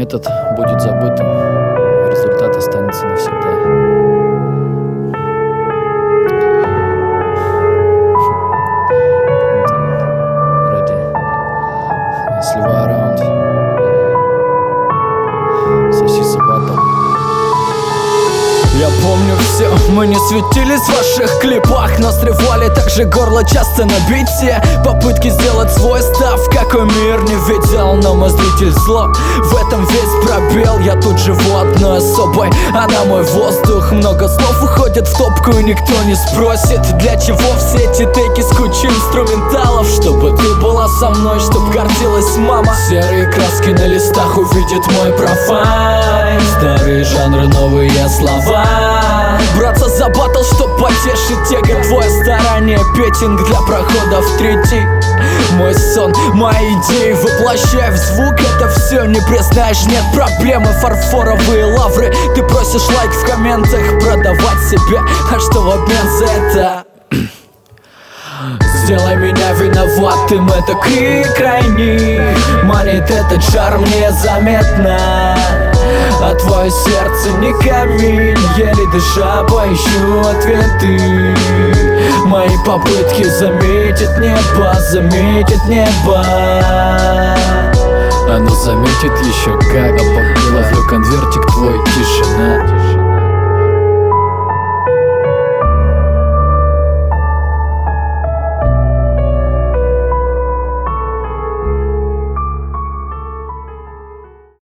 Метод будет забытым, результат останется навсегда. Слива раунд. Сосиса батл. Я помню все, мы не светились в ваших клипах, но срывали также горло часто на бите. Попытки сделать свой став, какой мир не видел, но мой зритель зло. В этом весь пробел, я тут живу одной особой, она мой воздух. Много слов уходит в топку и никто не спросит, для чего все эти тейки с кучей инструменталов. Чтобы ты была со мной, чтоб гордилась мама. Серые краски на листах увидит мой профайл. Старые жанры, новые слова. Браться за батл, чтоб потешить эго твое старание. Петинг для прохода в 3D. Мой сон, мои идеи воплощаю в звук. Это все не признаешь, нет проблемы. Фарфоровые лавры, ты просишь лайк в комментах, продавать себе, а что в обмен за это? Сделай меня виноватым, это крик крайний. Манит этот шар мне заметно, а твое сердце не камень. Еле дыша поищу ответы. Мои попытки заметить небо, заметить небо. Оно заметит еще как. Ловлю конвертик твой